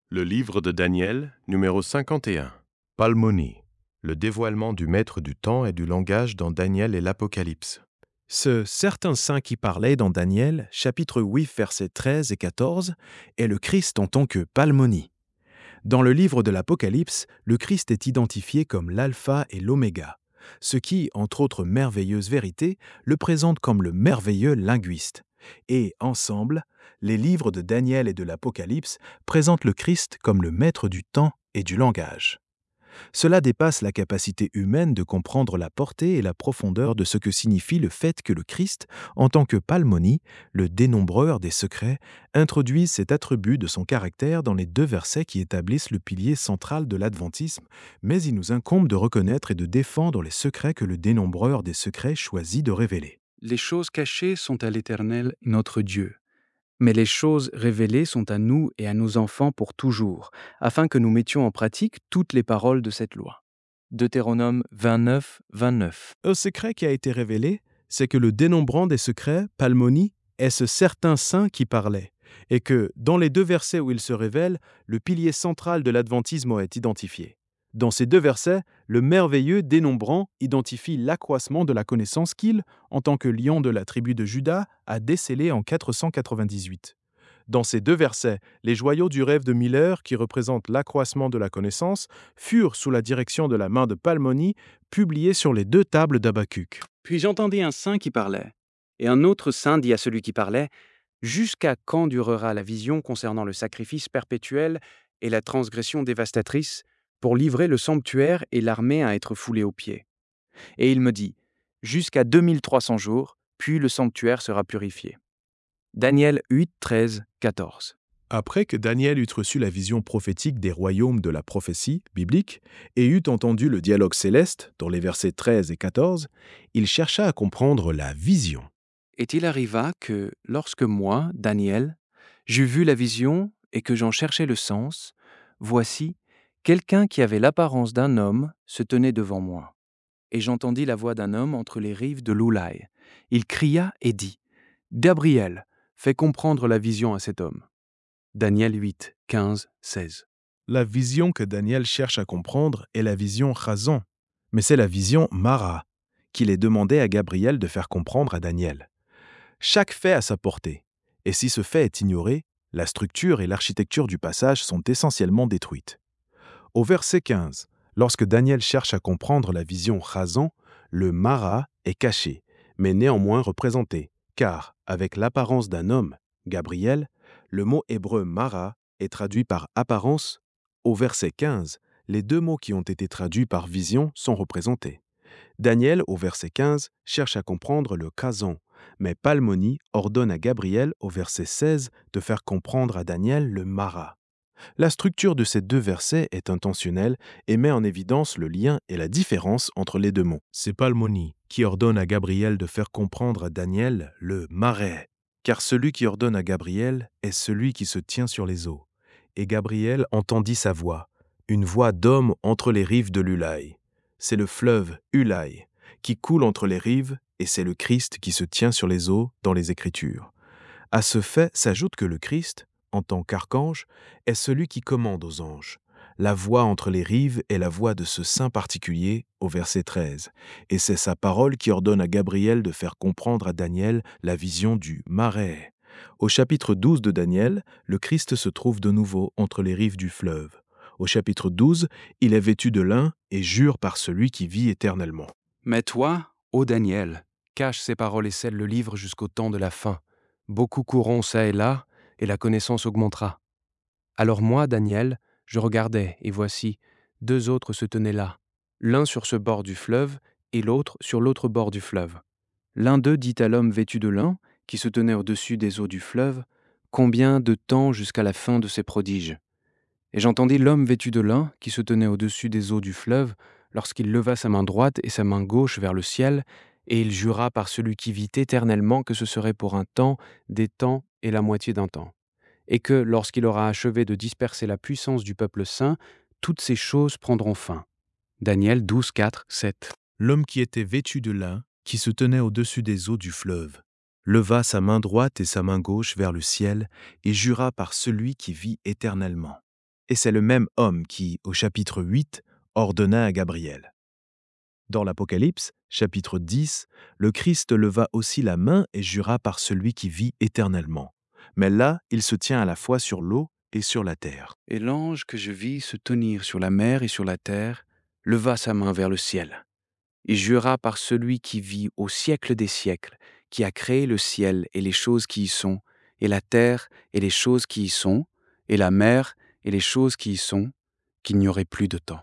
Le livre de Daniel, numéro 51. Palmonie, le dévoilement du maître du temps et du langage dans Daniel et l'Apocalypse. Ce certain saint qui parlait dans Daniel, chapitre 8, versets 13 et 14, est le Christ en tant que Palmonie. Dans le livre de l'Apocalypse, le Christ est identifié comme l'alpha et l'oméga, ce qui, entre autres merveilleuses vérités, le présente comme le merveilleux linguiste. Et, ensemble, les livres de Daniel et de l'Apocalypse présentent le Christ comme le maître du temps et du langage. Cela dépasse la capacité humaine de comprendre la portée et la profondeur de ce que signifie le fait que le Christ, en tant que Palmonie, le dénombreur des secrets, introduise cet attribut de son caractère dans les 2 versets qui établissent le pilier central de l'adventisme, mais il nous incombe de reconnaître et de défendre les secrets que le dénombreur des secrets choisit de révéler. Les choses cachées sont à l'Éternel, notre Dieu. Mais les choses révélées sont à nous et à nos enfants pour toujours, afin que nous mettions en pratique toutes les paroles de cette loi. Deutéronome 29, 29. Un secret qui a été révélé, c'est que le dénombrant des secrets, Palmonie, est ce certain saint qui parlait, et que, dans les 2 versets où il se révèle, le pilier central de l'adventisme est identifié. Dans ces 2 versets, le merveilleux dénombrant identifie l'accroissement de la connaissance qu'il, en tant que lion de la tribu de Juda, a décelé en 498. Dans ces 2 versets, les joyaux du rêve de Miller, qui représentent l'accroissement de la connaissance, furent, sous la direction de la main de Palmonie, publiés sur les 2 tables d'Habacuc. Puis j'entendis un saint qui parlait, et un autre saint dit à celui qui parlait, « Jusqu'à quand durera la vision concernant le sacrifice perpétuel et la transgression dévastatrice pour livrer le sanctuaire et l'armée à être foulée aux pieds ?» Et il me dit, « Jusqu'à 2300 jours, puis le sanctuaire sera purifié. » Daniel 8, 13, 14. Après que Daniel eut reçu la vision prophétique des royaumes de la prophétie biblique et eut entendu le dialogue céleste dans les versets 13 et 14, il chercha à comprendre la vision. Et il arriva que, lorsque moi, Daniel, j'eus vu la vision et que j'en cherchais le sens, voici, quelqu'un qui avait l'apparence d'un homme se tenait devant moi. Et j'entendis la voix d'un homme entre les rives de l'Oulaï. Il cria et dit, « Gabriel, fais comprendre la vision à cet homme. » Daniel 8, 15, 16. La vision que Daniel cherche à comprendre est la vision Chazon, mais c'est la vision Mara, qu'il est demandé à Gabriel de faire comprendre à Daniel. Chaque fait a sa portée, et si ce fait est ignoré, la structure et l'architecture du passage sont essentiellement détruites. Au verset 15, lorsque Daniel cherche à comprendre la vision Chazon, le Mara est caché, mais néanmoins représenté, car, avec l'apparence d'un homme, Gabriel, le mot hébreu Mara est traduit par apparence. Au verset 15, les 2 mots qui ont été traduits par vision sont représentés. Daniel, au verset 15, cherche à comprendre le Chazon, mais Palmonie ordonne à Gabriel, au verset 16, de faire comprendre à Daniel le Mara. La structure de ces 2 versets est intentionnelle et met en évidence le lien et la différence entre les 2 mots. C'est Palmonie qui ordonne à Gabriel de faire comprendre à Daniel le Marais, car celui qui ordonne à Gabriel est celui qui se tient sur les eaux. Et Gabriel entendit sa voix, une voix d'homme entre les rives de l'Ulaï. C'est le fleuve Ulaï qui coule entre les rives et c'est le Christ qui se tient sur les eaux dans les Écritures. À ce fait s'ajoute que le Christ, en tant qu'archange, est celui qui commande aux anges. La voix entre les rives est la voix de ce saint particulier, au verset 13, et c'est sa parole qui ordonne à Gabriel de faire comprendre à Daniel la vision du Marais. Au chapitre 12 de Daniel, le Christ se trouve de nouveau entre les rives du fleuve. Au chapitre 12, il est vêtu de lin et jure par celui qui vit éternellement. Mais toi, ô Daniel, cache ces paroles et scelle le livre jusqu'au temps de la fin. Beaucoup courront çà et là, et la connaissance augmentera. Alors moi, Daniel, je regardais, et voici, 2 autres se tenaient là, l'un sur ce bord du fleuve, et l'autre sur l'autre bord du fleuve. L'un d'eux dit à l'homme vêtu de lin, qui se tenait au-dessus des eaux du fleuve, « Combien de temps jusqu'à la fin de ces prodiges ?» Et j'entendis l'homme vêtu de lin, qui se tenait au-dessus des eaux du fleuve, lorsqu'il leva sa main droite et sa main gauche vers le ciel, et il jura par celui qui vit éternellement que ce serait pour un temps, des temps et la moitié d'un temps, et que, lorsqu'il aura achevé de disperser la puissance du peuple saint, toutes ces choses prendront fin. Daniel 12, 4, 7. L'homme qui était vêtu de lin, qui se tenait au-dessus des eaux du fleuve, leva sa main droite et sa main gauche vers le ciel et jura par celui qui vit éternellement. et c'est le même homme qui, au chapitre 8, ordonna à Gabriel. Dans l'Apocalypse, chapitre 10, le Christ leva aussi la main et jura par celui qui vit éternellement. Mais là, il se tient à la fois sur l'eau et sur la terre. Et l'ange que je vis se tenir sur la mer et sur la terre leva sa main vers le ciel. Il jura par celui qui vit au siècle des siècles, qui a créé le ciel et les choses qui y sont, et la terre et les choses qui y sont, et la mer et les choses qui y sont, qu'il n'y aurait plus de temps.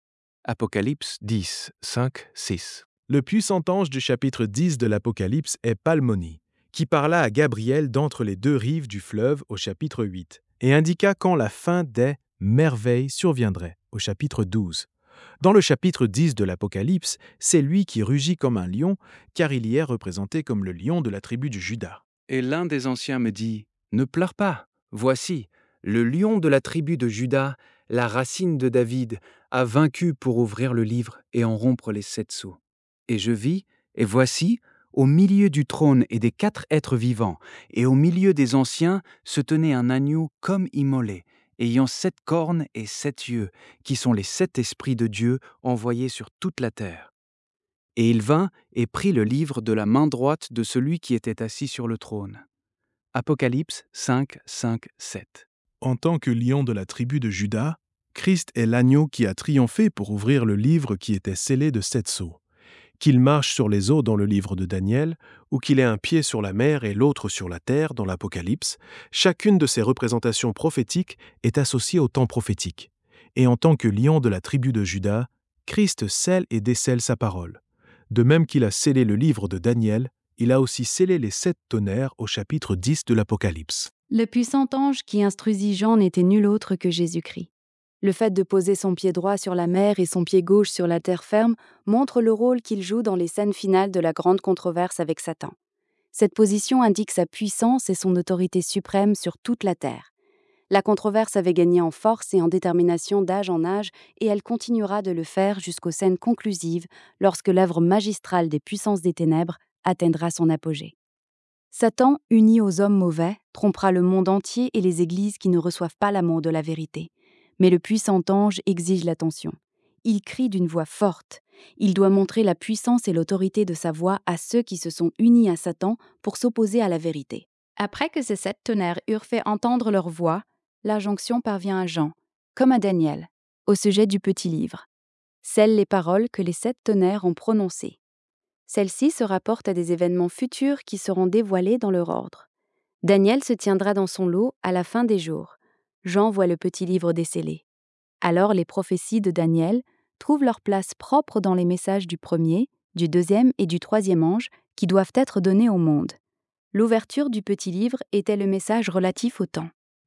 Apocalypse 10, 5, 6. Le puissant ange du chapitre 10 de l'Apocalypse est Palmoni, qui parla à Gabriel d'entre les deux rives du fleuve au chapitre 8, et indiqua quand la fin des merveilles surviendrait au chapitre 12. Dans le chapitre 10 de l'Apocalypse, c'est lui qui rugit comme un lion, car il y est représenté comme le lion de la tribu du Juda. Et l'un des anciens me dit, « Ne pleure pas, voici, le lion de la tribu de Juda, la racine de David, a vaincu pour ouvrir le livre et en rompre les 7 sceaux. » Et je vis, et voici, au milieu du trône et des 4 êtres vivants, et au milieu des anciens, se tenait un agneau comme immolé, ayant 7 cornes et 7 yeux, qui sont les 7 esprits de Dieu envoyés sur toute la terre. Et il vint et prit le livre de la main droite de celui qui était assis sur le trône. Apocalypse 5, 5, 7. En tant que lion de la tribu de Juda, Christ est l'agneau qui a triomphé pour ouvrir le livre qui était scellé de 7 sceaux. Qu'il marche sur les eaux dans le livre de Daniel, ou qu'il ait un pied sur la mer et l'autre sur la terre dans l'Apocalypse, chacune de ces représentations prophétiques est associée au temps prophétique. Et en tant que lion de la tribu de Juda, Christ scelle et décèle sa parole. De même qu'il a scellé le livre de Daniel, il a aussi scellé les 7 tonnerres au chapitre 10 de l'Apocalypse. Le puissant ange qui instruisit Jean n'était nul autre que Jésus-Christ. Le fait de poser son pied droit sur la mer et son pied gauche sur la terre ferme montre le rôle qu'il joue dans les scènes finales de la grande controverse avec Satan. Cette position indique sa puissance et son autorité suprême sur toute la terre. La controverse avait gagné en force et en détermination d'âge en âge, et elle continuera de le faire jusqu'aux scènes conclusives, lorsque l'œuvre magistrale des puissances des ténèbres atteindra son apogée. Satan, uni aux hommes mauvais, trompera le monde entier et les églises qui ne reçoivent pas l'amour de la vérité. Mais le puissant ange exige l'attention. Il crie d'une voix forte. Il doit montrer la puissance et l'autorité de sa voix à ceux qui se sont unis à Satan pour s'opposer à la vérité. Après que ces 7 tonnerres eurent fait entendre leur voix, la jonction parvient à Jean, comme à Daniel, au sujet du petit livre. Celles les paroles que les 7 tonnerres ont prononcées. Celles-ci se rapportent à des événements futurs qui seront dévoilés dans leur ordre. Daniel se tiendra dans son lot à la fin des jours. Jean voit le petit livre décellé. Alors les prophéties de Daniel trouvent leur place propre dans les messages du premier, du deuxième et du troisième ange qui doivent être donnés au monde. L'ouverture du petit livre était le message relatif au temps.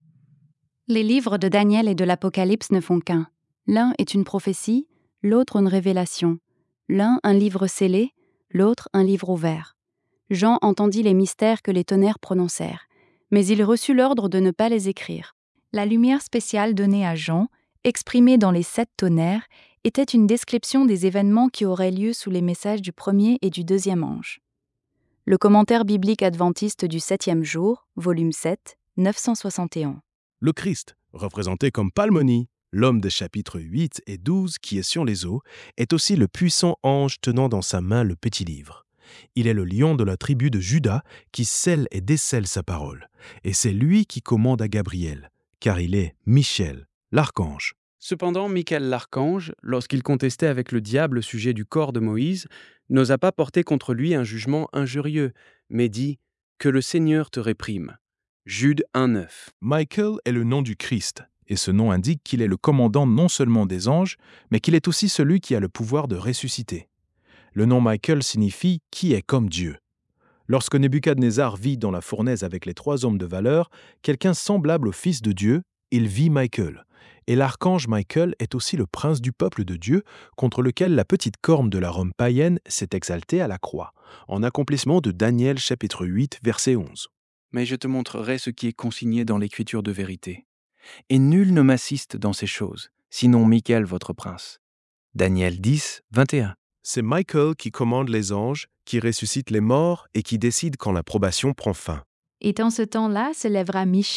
Les livres de Daniel et de l'Apocalypse ne font qu'un. L'un est une prophétie, l'autre une révélation. L'un un livre scellé, l'autre un livre ouvert. Jean entendit les mystères que les tonnerres prononcèrent, mais il reçut l'ordre de ne pas les écrire. La lumière spéciale donnée à Jean, exprimée dans les 7 tonnerres, était une description des événements qui auraient lieu sous les messages du premier et du deuxième ange. Le commentaire biblique adventiste du 7e jour, volume 7, 961. Le Christ, représenté comme Palmoni, l'homme des chapitres 8 et 12 qui est sur les eaux, est aussi le puissant ange tenant dans sa main le petit livre. Il est le lion de la tribu de Juda qui scelle et décèle sa parole. Et c'est lui qui commande à Gabriel, car il est Michel, l'archange. Cependant, Michael l'archange, lorsqu'il contestait avec le diable au sujet du corps de Moïse, n'osa pas porter contre lui un jugement injurieux, mais dit « Que le Seigneur te réprime ». Jude 1,9. Michael est le nom du Christ, et ce nom indique qu'il est le commandant non seulement des anges, mais qu'il est aussi celui qui a le pouvoir de ressusciter. Le nom Michael signifie « qui est comme Dieu ». Lorsque Nebuchadnezzar vit dans la fournaise avec les 3 hommes de valeur, quelqu'un semblable au Fils de Dieu, il vit Michael. Et l'archange Michael est aussi le prince du peuple de Dieu, contre lequel la petite corne de la Rome païenne s'est exaltée à la croix, en accomplissement de Daniel chapitre 8, verset 11. Mais je te montrerai ce qui est consigné dans l'écriture de vérité. Et nul ne m'assiste dans ces choses, sinon Michael votre prince. Daniel 10, 21. C'est Michael qui commande les anges, qui ressuscite les morts et qui décide quand la probation prend fin. Et en ce temps-là se lèvera Michel,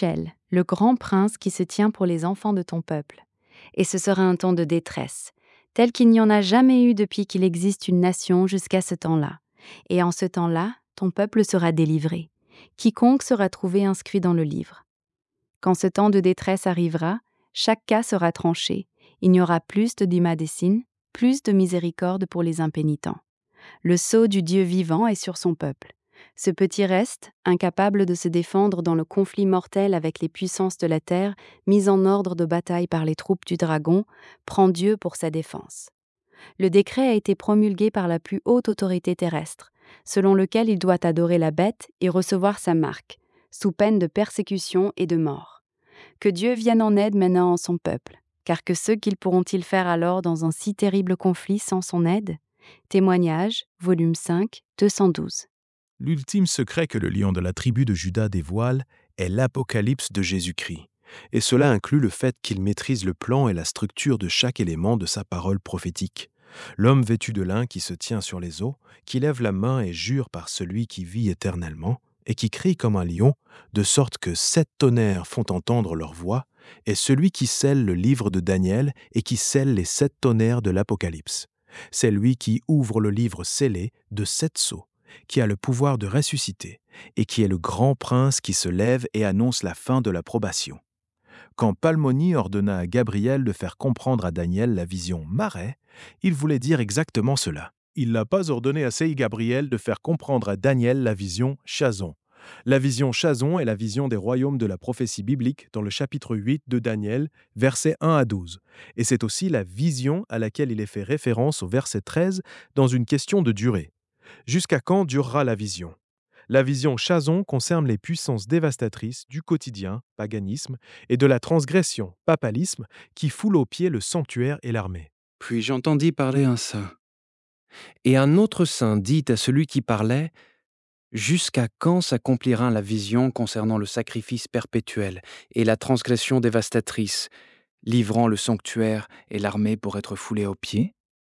le grand prince qui se tient pour les enfants de ton peuple. Et ce sera un temps de détresse, tel qu'il n'y en a jamais eu depuis qu'il existe une nation jusqu'à ce temps-là. Et en ce temps-là, ton peuple sera délivré. Quiconque sera trouvé inscrit dans le livre. Quand ce temps de détresse arrivera, chaque cas sera tranché. Il n'y aura plus de dimadécine, plus de miséricorde pour les impénitents. Le sceau du Dieu vivant est sur son peuple. Ce petit reste, incapable de se défendre dans le conflit mortel avec les puissances de la terre, mis en ordre de bataille par les troupes du dragon, prend Dieu pour sa défense. Le décret a été promulgué par la plus haute autorité terrestre, selon lequel il doit adorer la bête et recevoir sa marque, sous peine de persécution et de mort. Que Dieu vienne en aide maintenant en son peuple, car que ce qu'ils pourront-ils faire alors dans un si terrible conflit sans son aide ? Témoignage, volume 5, 212. L'ultime secret que le lion de la tribu de Juda dévoile est l'Apocalypse de Jésus-Christ, et cela inclut le fait qu'il maîtrise le plan et la structure de chaque élément de sa parole prophétique. L'homme vêtu de lin qui se tient sur les eaux, qui lève la main et jure par celui qui vit éternellement, et qui crie comme un lion, de sorte que 7 tonnerres font entendre leur voix, est celui qui scelle le livre de Daniel et qui scelle les 7 tonnerres de l'Apocalypse. C'est lui qui ouvre le livre scellé de 7 sceaux, qui a le pouvoir de ressusciter, et qui est le grand prince qui se lève et annonce la fin de la probation. Quand Palmoni ordonna à Gabriel de faire comprendre à Daniel la vision Marais, il voulait dire exactement cela. Il n'a pas ordonné à Gabriel de faire comprendre à Daniel la vision Chazon. La vision Chazon est la vision des royaumes de la prophétie biblique dans le chapitre 8 de Daniel, versets 1 à 12. Et c'est aussi la vision à laquelle il est fait référence au verset 13 dans une question de durée. Jusqu'à quand durera la vision ? La vision Chazon concerne les puissances dévastatrices du quotidien, paganisme, et de la transgression, papalisme, qui foulent aux pieds le sanctuaire et l'armée. Puis j'entendis parler un saint. Et un autre saint dit à celui qui parlait, « Jusqu'à quand s'accomplira la vision concernant le sacrifice perpétuel et la transgression dévastatrice, livrant le sanctuaire et l'armée pour être foulés aux pieds ?»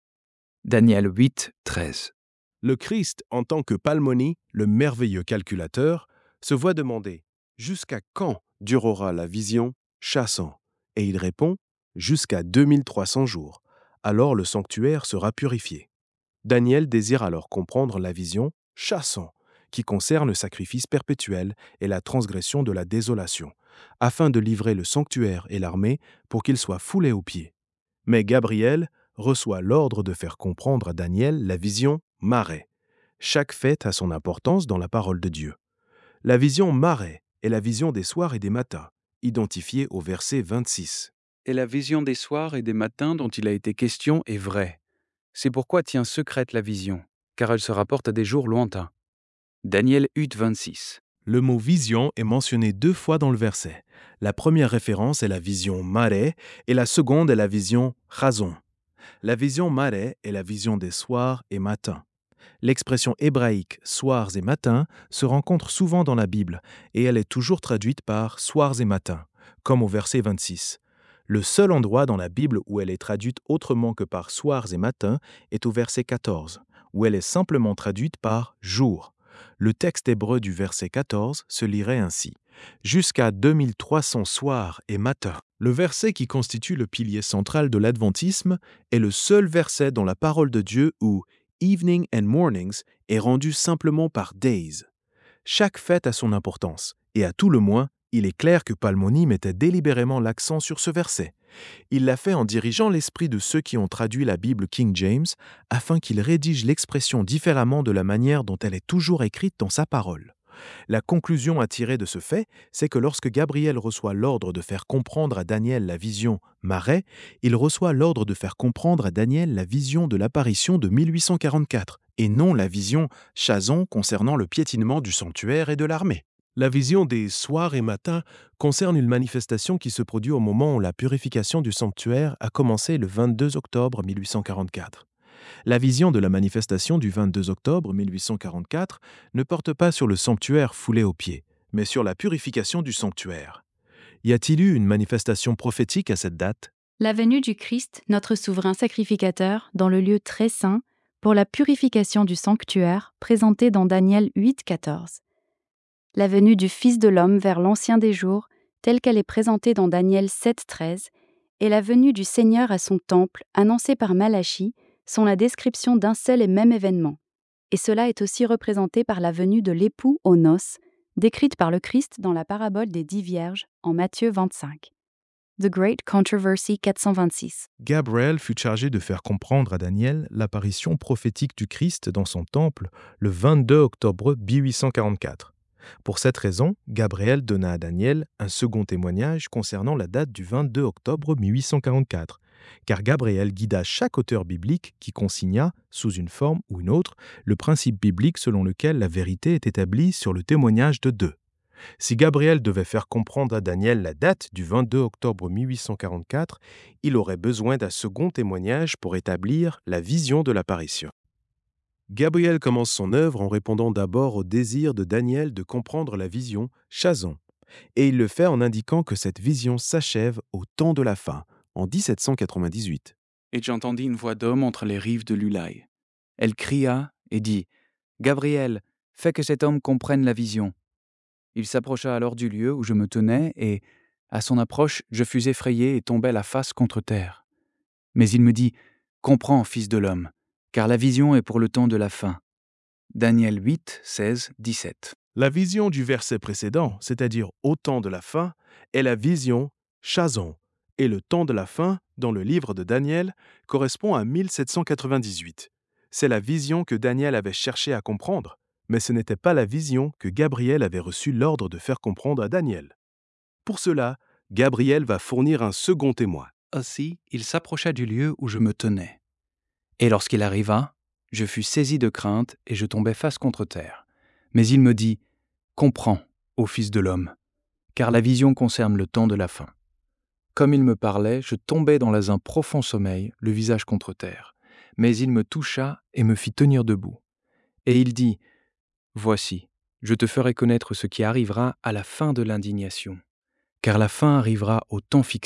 Daniel 8, 13. Le Christ, en tant que Palmoni, le merveilleux calculateur, se voit demander « Jusqu'à quand durera la vision Chazon ?» Et il répond « Jusqu'à 2300 jours. Alors le sanctuaire sera purifié. » Daniel désire alors comprendre la vision Chazon, qui concerne le sacrifice perpétuel et la transgression de la désolation, afin de livrer le sanctuaire et l'armée pour qu'ils soient foulés aux pieds. Mais Gabriel reçoit l'ordre de faire comprendre à Daniel la vision Marais. Chaque fait a son importance dans la parole de Dieu. La vision Marais est la vision des soirs et des matins, identifiée au verset 26. Et la vision des soirs et des matins dont il a été question est vraie. C'est pourquoi tient secrète la vision, car elle se rapporte à des jours lointains. Daniel 8, 26. Le mot vision est mentionné 2 fois dans le verset. La première référence est la vision Marais et la seconde est la vision Chazon. La vision Marais est la vision des soirs et matins. L'expression hébraïque « soirs et matins » se rencontre souvent dans la Bible et elle est toujours traduite par « soirs et matins », comme au verset 26. Le seul endroit dans la Bible où elle est traduite autrement que par « soirs et matins » est au verset 14, où elle est simplement traduite par « jour ». Le texte hébreu du verset 14 se lirait ainsi « Jusqu'à 2300 soirs et matins ». Le verset qui constitue le pilier central de l'adventisme est le seul verset dans la parole de Dieu où « evening and mornings » est rendu simplement par « days ». Chaque fête a son importance, et à tout le moins, il est clair que Palmoni mettait délibérément l'accent sur ce verset. Il l'a fait en dirigeant l'esprit de ceux qui ont traduit la Bible King James afin qu'il rédige l'expression différemment de la manière dont elle est toujours écrite dans sa parole. La conclusion à tirer de ce fait, c'est que lorsque Gabriel reçoit l'ordre de faire comprendre à Daniel la vision Marais, il reçoit l'ordre de faire comprendre à Daniel la vision de l'apparition de 1844, et non la vision Chazon concernant le piétinement du sanctuaire et de l'armée. La vision des soirs et matins concerne une manifestation qui se produit au moment où la purification du sanctuaire a commencé le 22 octobre 1844. La vision de la manifestation du 22 octobre 1844 ne porte pas sur le sanctuaire foulé aux pieds, mais sur la purification du sanctuaire. Y a-t-il eu une manifestation prophétique à cette date ? La venue du Christ, notre souverain sacrificateur, dans le lieu très saint, pour la purification du sanctuaire, présentée dans Daniel 8, 14. La venue du Fils de l'homme vers l'Ancien des jours, telle qu'elle est présentée dans Daniel 7,13, et la venue du Seigneur à son temple, annoncée par Malachie, sont la description d'un seul et même événement. Et cela est aussi représenté par la venue de l'époux aux noces, décrite par le Christ dans la parabole des 10 vierges en Matthieu 25. The Great Controversy 426. Gabriel fut chargé de faire comprendre à Daniel l'apparition prophétique du Christ dans son temple le 22 octobre 1844. Pour cette raison, Gabriel donna à Daniel un second témoignage concernant la date du 22 octobre 1844, car Gabriel guida chaque auteur biblique qui consigna, sous une forme ou une autre, le principe biblique selon lequel la vérité est établie sur le témoignage de deux. Si Gabriel devait faire comprendre à Daniel la date du 22 octobre 1844, il aurait besoin d'un second témoignage pour établir la vision de l'apparition. Gabriel commence son œuvre en répondant d'abord au désir de Daniel de comprendre la vision Chazon, et il le fait en indiquant que cette vision s'achève au temps de la fin, en 1798. Et j'entendis une voix d'homme entre les rives de l'Ulaï. Elle cria et dit « Gabriel, fais que cet homme comprenne la vision. » Il s'approcha alors du lieu où je me tenais et, à son approche, je fus effrayé et tombai la face contre terre. Mais il me dit « Comprends, fils de l'homme, car la vision est pour le temps de la fin. » Daniel 8, 16, 17. La vision du verset précédent, c'est-à-dire au temps de la fin, est la vision Chazon, et le temps de la fin, dans le livre de Daniel, correspond à 1798. C'est la vision que Daniel avait cherché à comprendre, mais ce n'était pas la vision que Gabriel avait reçu l'ordre de faire comprendre à Daniel. Pour cela, Gabriel va fournir un second témoin. Aussi, il s'approcha du lieu où je me tenais. Et lorsqu'il arriva, je fus saisi de crainte et je tombai face contre terre. Mais il me dit « Comprends, ô fils de l'homme, car la vision concerne le temps de la fin. » Comme il me parlait, je tombai dans un profond sommeil, le visage contre terre. Mais il me toucha et me fit tenir debout. Et il dit « Voici, je te ferai connaître ce qui arrivera à la fin de l'indignation, car la fin arrivera au temps fixé. »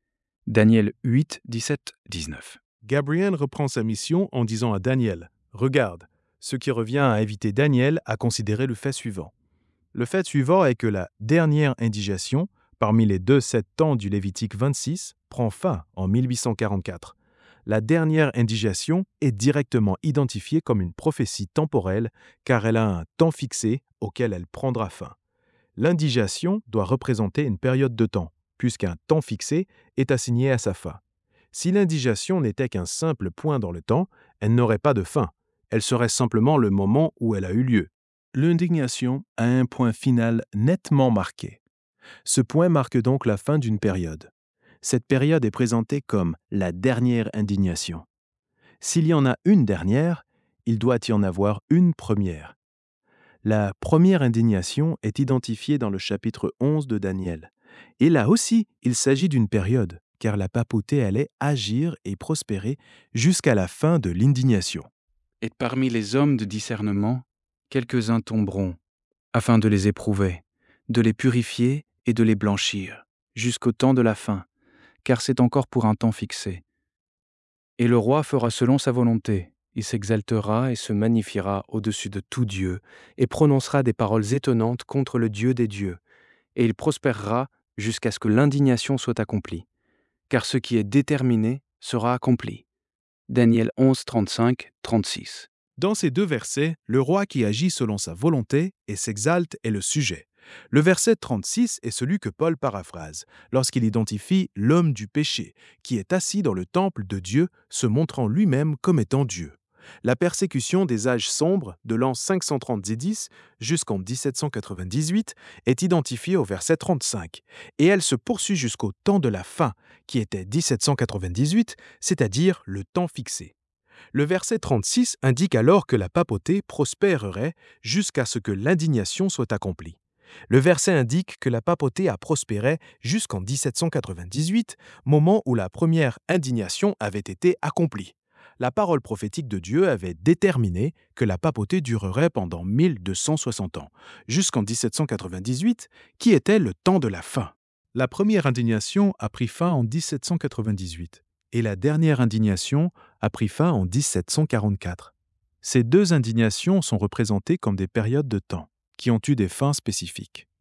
Daniel 8, 17, 19. Gabriel reprend sa mission en disant à Daniel « Regarde », ce qui revient à inviter Daniel à considérer le fait suivant. Le fait suivant est que la dernière indignation, parmi les 7 temps du Lévitique 26, prend fin en 1844. La dernière indignation est directement identifiée comme une prophétie temporelle car elle a un temps fixé auquel elle prendra fin. L'indignation doit représenter une période de temps, puisqu'un temps fixé est assigné à sa fin. Si l'indignation n'était qu'un simple point dans le temps, elle n'aurait pas de fin. Elle serait simplement le moment où elle a eu lieu. L'indignation a un point final nettement marqué. Ce point marque donc la fin d'une période. Cette période est présentée comme la dernière indignation. S'il y en a une dernière, il doit y en avoir une première. La première indignation est identifiée dans le chapitre 11 de Daniel. Et là aussi, il s'agit d'une période, car la papauté allait agir et prospérer jusqu'à la fin de l'indignation. Et parmi les hommes de discernement, quelques-uns tomberont, afin de les éprouver, de les purifier et de les blanchir, jusqu'au temps de la fin, car c'est encore pour un temps fixé. Et le roi fera selon sa volonté, il s'exaltera et se magnifiera au-dessus de tout Dieu, et prononcera des paroles étonnantes contre le Dieu des dieux, et il prospérera jusqu'à ce que l'indignation soit accomplie, car ce qui est déterminé sera accompli. Daniel 11, 35, 36. Dans ces 2 versets, le roi qui agit selon sa volonté et s'exalte est le sujet. Le verset 36 est celui que Paul paraphrase, lorsqu'il identifie l'homme du péché, qui est assis dans le temple de Dieu, se montrant lui-même comme étant Dieu. La persécution des âges sombres, de l'an 530 jusqu'en 1798, est identifiée au verset 35, et elle se poursuit jusqu'au temps de la fin, qui était 1798, c'est-à-dire le temps fixé. Le verset 36 indique alors que la papauté prospérerait jusqu'à ce que l'indignation soit accomplie. Le verset indique que la papauté a prospéré jusqu'en 1798, moment où la première indignation avait été accomplie. La parole prophétique de Dieu avait déterminé que la papauté durerait pendant 1260 ans, jusqu'en 1798, qui était le temps de la fin. La première indignation a pris fin en 1798, et la dernière indignation a pris fin en 1744. Ces 2 indignations sont représentées comme des périodes de temps, qui ont eu des fins spécifiques.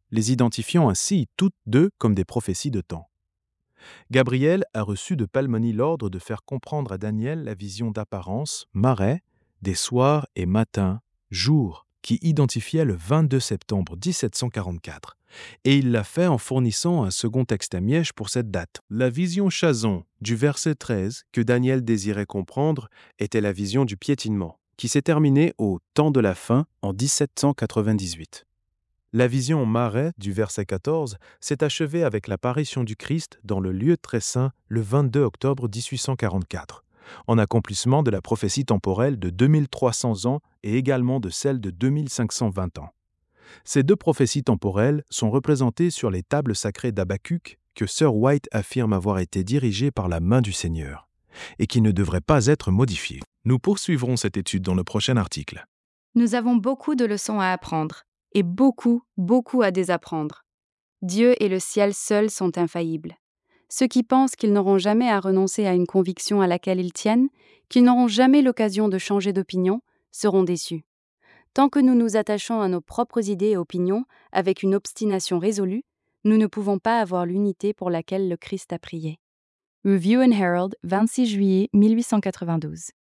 les identifiant ainsi toutes deux comme des prophéties de temps. Gabriel a reçu de Palmoni l'ordre de faire comprendre à Daniel la vision d'apparence, marais, des soirs et matins, jours, qui identifiait le 22 septembre 1744. Et il l'a fait en fournissant un second texte à Miège pour cette date. La vision Chazon, du verset 13, que Daniel désirait comprendre, était la vision du piétinement, qui s'est terminée au temps de la fin en 1798. La vision marais du verset 14 s'est achevée avec l'apparition du Christ dans le lieu très saint le 22 octobre 1844, en accomplissement de la prophétie temporelle de 2300 ans et également de celle de 2520 ans. Ces deux prophéties temporelles sont représentées sur les tables sacrées d'Habacuc que Sir White affirme avoir été dirigées par la main du Seigneur et qui ne devraient pas être modifiées. Nous poursuivrons cette étude dans le prochain article. Nous avons beaucoup de leçons à apprendre et beaucoup à désapprendre. Dieu et le ciel seuls sont infaillibles. Ceux qui pensent qu'ils n'auront jamais à renoncer à une conviction à laquelle ils tiennent, qu'ils n'auront jamais l'occasion de changer d'opinion, seront déçus. Tant que nous nous attachons à nos propres idées et opinions avec une obstination résolue, nous ne pouvons pas avoir l'unité pour laquelle le Christ a prié. Review and Herald, 26 juillet 1892.